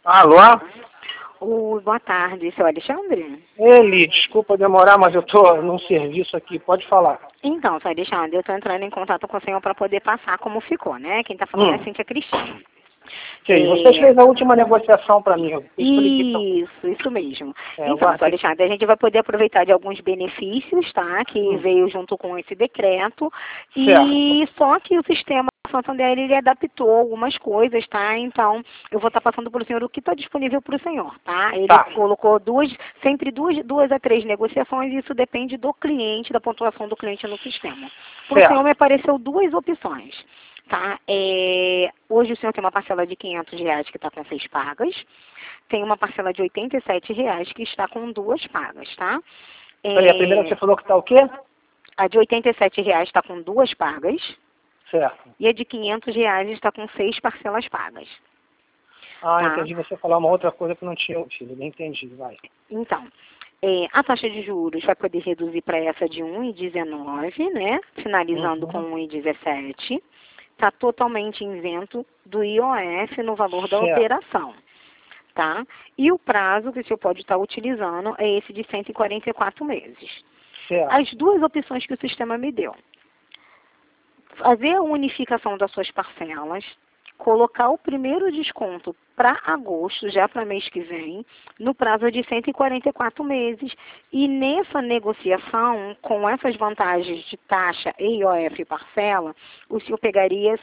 Alô? Boa tarde, seu Alexandre? Eli, desculpa demorar, mas eu estou num serviço aqui, pode falar. Então, seu Alexandre, eu estou entrando em contato com o senhor para poder passar como ficou, né? Quem está falando é a Cíntia Cristina. Sim, você fez a última negociação para mim. Isso mesmo. Então, seu Alexandre, a gente vai poder aproveitar de alguns benefícios, tá? Que veio junto com esse decreto. E só que o sistema Santander, ele adaptou algumas coisas, tá? Então, eu vou estar passando para o senhor o que está disponível para o senhor, tá? Ele colocou sempre duas a três negociações, e isso depende do cliente, da pontuação do cliente no sistema. Para o senhor me apareceu duas opções, tá? Hoje o senhor tem uma parcela de R$ 500 que está com 6 pagas, tem uma parcela de R$ 87 que está com 2 pagas, tá? Peraí, a primeira que você falou que está o quê? A de R$ 87 está com 2 pagas. Certo. E a de R$ 500 está com 6 parcelas pagas. Tá? Entendi você falar uma outra coisa que não tinha ouvido. Nem entendi, vai. Então, a taxa de juros vai poder reduzir para essa de 1,19, né? Finalizando com 1,17. Está totalmente isento do IOF no valor da operação. Tá? E o prazo que o senhor pode estar utilizando é esse de 144 meses. Certo. As duas opções que o sistema me deu: fazer a unificação das suas parcelas, colocar o primeiro desconto para agosto, já para mês que vem, no prazo de 144 meses. E nessa negociação, com essas vantagens de taxa, IOF e parcela, o senhor pegaria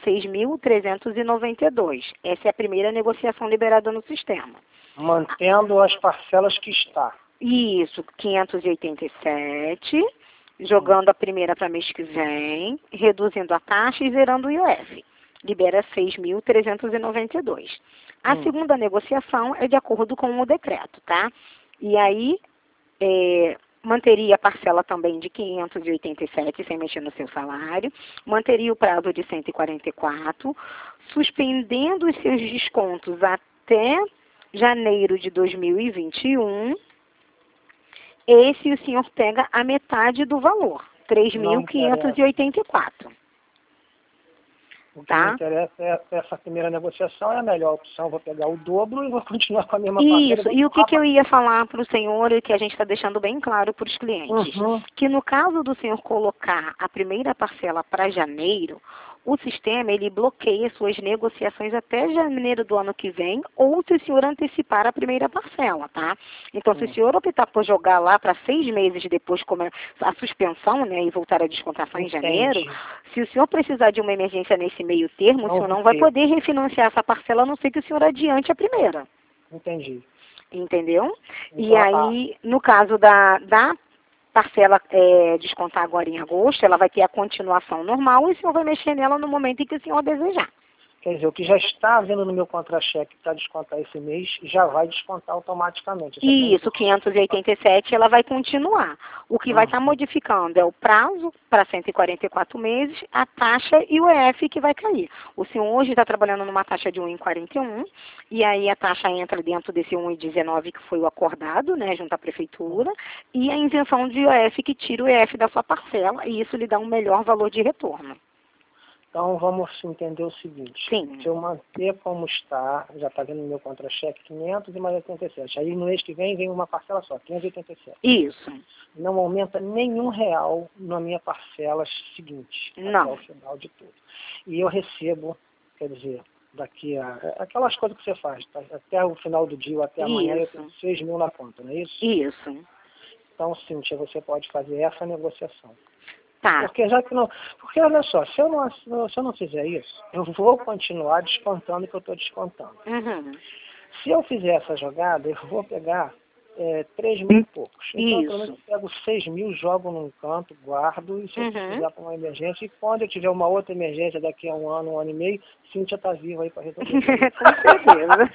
6.392. Essa é a primeira negociação liberada no sistema. Mantendo as parcelas que está. Isso, 587. Jogando a primeira para mês que vem, reduzindo a taxa e zerando o IOF. Libera 6.392. A segunda negociação é de acordo com o decreto, tá? E aí, manteria a parcela também de 587, sem mexer no seu salário, manteria o prazo de 144, suspendendo os seus descontos até janeiro de 2021. Esse o senhor pega a metade do valor, 3.584. O que me interessa é essa primeira negociação, é a melhor opção. Vou pegar o dobro e vou continuar com a mesma parcela. Isso, e o que eu ia falar para o senhor, e que a gente está deixando bem claro para os clientes, que no caso do senhor colocar a primeira parcela para janeiro, o sistema, ele bloqueia suas negociações até janeiro do ano que vem, ou se o senhor antecipar a primeira parcela, tá? Então, se o senhor optar por jogar lá para 6 meses depois, como a suspensão, né, e voltar a descontar só em janeiro, se o senhor precisar de uma emergência nesse meio termo, o senhor não vai poder refinanciar essa parcela, a não ser que o senhor adiante a primeira. Entendi. Entendeu? E aí, no caso da parcela descontar agora em agosto, ela vai ter a continuação normal e o senhor vai mexer nela no momento em que o senhor desejar. Quer dizer, o que já está havendo no meu contra-cheque para descontar esse mês, já vai descontar automaticamente. Isso, 587, ela vai continuar. O que vai estar modificando é o prazo para 144 meses, a taxa e o EF que vai cair. O senhor hoje está trabalhando numa taxa de 1,41, e aí a taxa entra dentro desse 1,19 que foi o acordado, né, junto à prefeitura, e a isenção de IOF que tira o EF da sua parcela, e isso lhe dá um melhor valor de retorno. Então, vamos entender o seguinte. Sim. Se eu manter como está, já está vendo no meu contra-cheque 500 e mais 87. Aí no mês que vem uma parcela só, 587. Isso. Não aumenta nenhum real na minha parcela seguinte. Não. Até o final de tudo. E eu recebo, quer dizer, daqui a... aquelas coisas que você faz, tá? Até o final do dia ou até amanhã eu tenho 6 mil na conta, não é isso? Isso. Então, Cíntia, você pode fazer essa negociação. Tá. Porque olha só, se eu não fizer isso, eu vou continuar descontando o que eu estou descontando. Se eu fizer essa jogada, eu vou pegar 3 mil e poucos. Então, pelo menos eu pego 6 mil, jogo num canto, guardo, e se eu precisar para uma emergência, e quando eu tiver uma outra emergência daqui a um ano e meio, Cíntia está viva aí para resolver. Com certeza.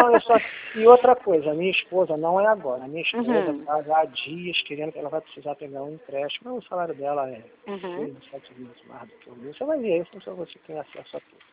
E outra coisa, a minha esposa não é agora. A minha esposa está há dias querendo que ela vai precisar pegar um empréstimo. O salário dela é 6, 7 vezes mais do que o meu. Você vai ver isso, não você tem acesso a tudo.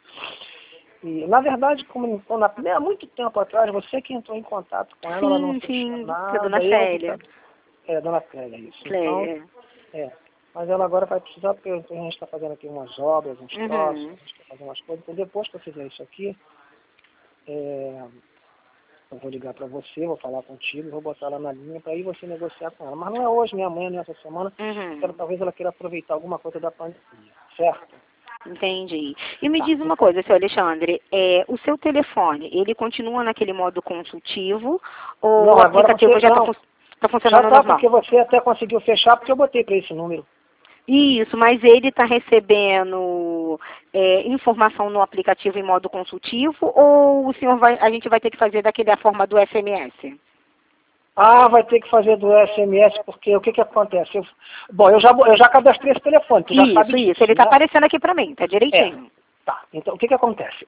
E, na verdade, há muito tempo atrás, você que entrou em contato com ela, ela não fez nada. Dona Célia. Dona Clélia, isso. Clélia. Então, mas ela agora vai precisar, porque a gente está fazendo aqui umas obras, uns troços, a gente está fazendo umas coisas. Então, depois que eu fizer isso aqui, Eu vou ligar para você, vou falar contigo, vou botar ela na linha para aí você negociar com ela. Mas não é hoje, nem amanhã, nem essa semana. Talvez ela queira aproveitar alguma coisa da pandemia, certo? Entendi. E me diz uma coisa, seu Alexandre, o seu telefone, ele continua naquele modo consultivo ou Não, o aplicativo já está funcionando já tá, normal? porque você até conseguiu fechar porque eu botei para esse número. Isso, mas ele está recebendo informação no aplicativo em modo consultivo ou a gente vai ter que fazer daquela forma do SMS? Ah, vai ter que fazer do SMS, porque o que que acontece? Bom, eu já cadastrei esse telefone, tu já sabe disso, Ele está né? aparecendo aqui para mim, tá direitinho. Tá, então o que que acontece?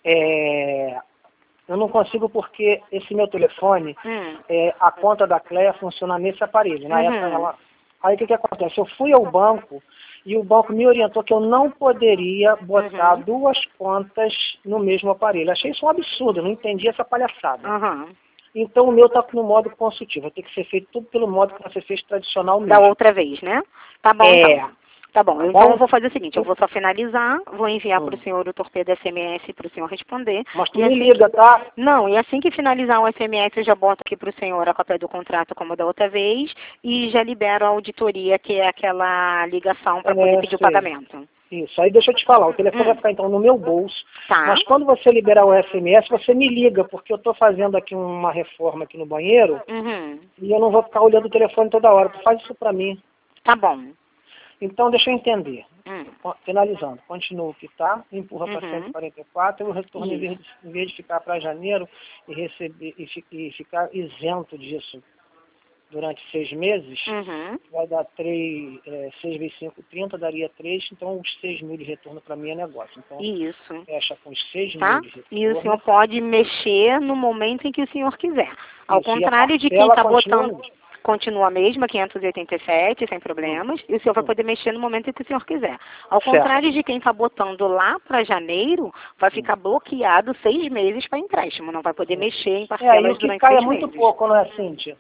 Eu não consigo porque esse meu telefone, a conta da Cleia funciona nesse aparelho. Na época Aí o que que acontece? Eu fui ao banco e o banco me orientou que eu não poderia botar duas contas no mesmo aparelho. Achei isso um absurdo, eu não entendi essa palhaçada. Então o meu está no modo consultivo, vai ter que ser feito tudo pelo modo que você fez tradicional mesmo. Da outra vez, né? Tá bom, então. Tá bom, então eu vou fazer o seguinte, eu vou só finalizar, vou enviar para o senhor o torpedo SMS para o senhor responder. Mas tu me liga, tá? Não, e assim que finalizar o SMS, eu já boto aqui para o senhor a cópia do contrato como da outra vez e já libero a auditoria, que é aquela ligação para poder pedir o pagamento. Isso, aí deixa eu te falar, o telefone vai ficar então no meu bolso, tá. Mas quando você liberar o SMS, você me liga, porque eu estou fazendo aqui uma reforma aqui no banheiro e eu não vou ficar olhando o telefone toda hora, tu faz isso para mim. Tá bom. Então, deixa eu entender. Finalizando, continua o que está, empurra para 144, eu retorno em vez de ficar para janeiro e receber e ficar isento disso durante 6 meses, vai dar 6 vezes 5, 30, daria 3, então os 6 mil de retorno para mim é negócio. Então, fecha com os 6 mil de retorno. E o senhor pode mexer no momento em que o senhor quiser. Ao contrário de quem está botando... Continua a mesma, 587, sem problemas, e o senhor vai poder mexer no momento em que o senhor quiser. Ao contrário de quem está botando lá para janeiro, vai ficar bloqueado 6 meses para empréstimo, não vai poder mexer em parcelas durante 6 meses. cai é muito pouco, não é, Cíntia?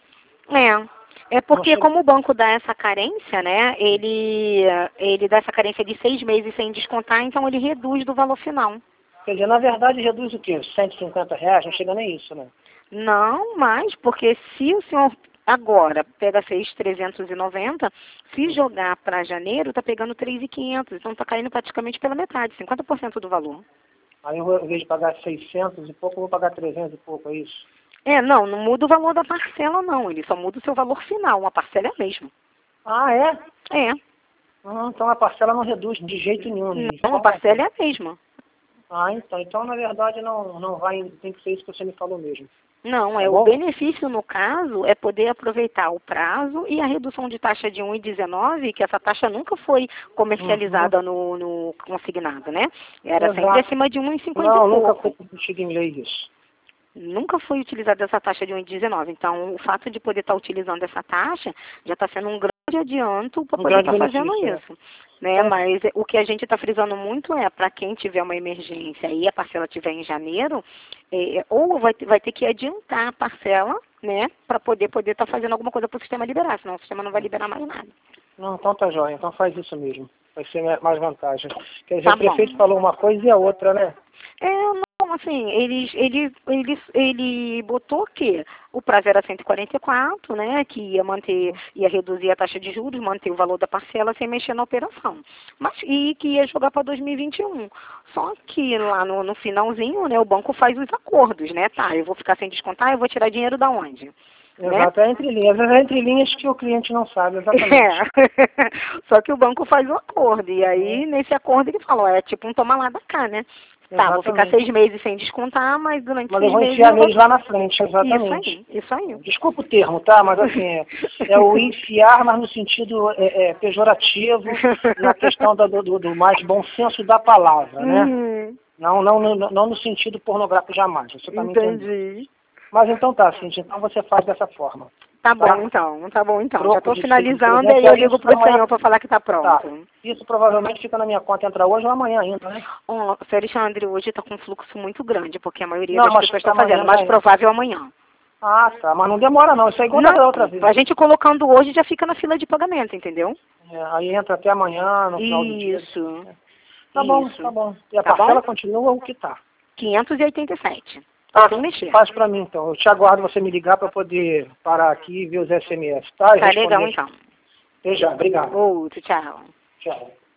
É porque como o banco dá essa carência, né, ele dá essa carência de 6 meses sem descontar, então ele reduz do valor final. Quer dizer, na verdade reduz o quê? R$150? Não chega nem isso, né? Não, mas porque se o senhor agora pega 6.390, se jogar para janeiro, está pegando 3.500, então está caindo praticamente pela metade, 50% do valor. Aí eu, em vez de pagar 600 e pouco, eu vou pagar 300 e pouco, é isso? Não muda o valor da parcela não, ele só muda o seu valor final, a parcela é a mesma. Ah, é? Então a parcela não reduz de jeito nenhum. Não, a parcela é a mesma. Então na verdade não vai, tem que ser isso que você me falou mesmo. Não, o benefício no caso é poder aproveitar o prazo e a redução de taxa de 1,19, que essa taxa nunca foi comercializada no consignado, né? Era sempre acima de 1,50 e pouco. Não, nunca foi discutido em lei isso. Nunca foi utilizada essa taxa de 1,19. Então, o fato de poder estar utilizando essa taxa já está sendo um grande adianto para poder estar fazendo isso. Né? Mas o que a gente está frisando muito é, para quem tiver uma emergência e a parcela estiver em janeiro, ou vai ter que adiantar a parcela, né, para poder estar fazendo alguma coisa para o sistema liberar, senão o sistema não vai liberar mais nada. Não, então tá jóia, então faz isso mesmo. Vai ser mais vantagem. Quer dizer, o prefeito falou uma coisa e a outra, né? Não, assim, ele botou que o prazo era 144, né, que ia reduzir a taxa de juros, manter o valor da parcela sem mexer na operação. E que ia jogar para 2021. Só que lá no finalzinho, né, o banco faz os acordos, né, eu vou ficar sem descontar, eu vou tirar dinheiro da onde? Exato, é entre linhas. É entre linhas que o cliente não sabe, exatamente. Só que o banco faz o acordo. E aí, nesse acordo, ele fala, é tipo um toma lá da cá, né? Vou ficar 6 meses sem descontar, mas durante 6 meses... Mas eu vou enfiar neles lá na frente, exatamente. Isso aí. Desculpa o termo, tá? Mas assim, é o enfiar, mas no sentido pejorativo, na questão do mais bom senso da palavra, né? Não no sentido pornográfico jamais. Você tá me entendendo. Entendi. Mas então tá, Cíntia, então você faz dessa forma. Tá bom então. Já estou finalizando e aí eu ligo pro senhor para falar que tá pronto. Isso provavelmente fica na minha conta, entra hoje ou amanhã ainda, né? Seu Alexandre, hoje está com um fluxo muito grande, porque a maioria das pessoas está fazendo, mais provável amanhã. Ah, tá, mas não demora não, isso é igual da outra vez. A gente colocando hoje já fica na fila de pagamento, entendeu? Aí entra até amanhã, no final do dia. Isso. Tá bom. E a parcela continua o que tá? 587. Faz para mim, então. Eu te aguardo você me ligar para poder parar aqui e ver os SMS, tá? Tá legal, então. Até já, obrigado. Outro, tchau. Tchau.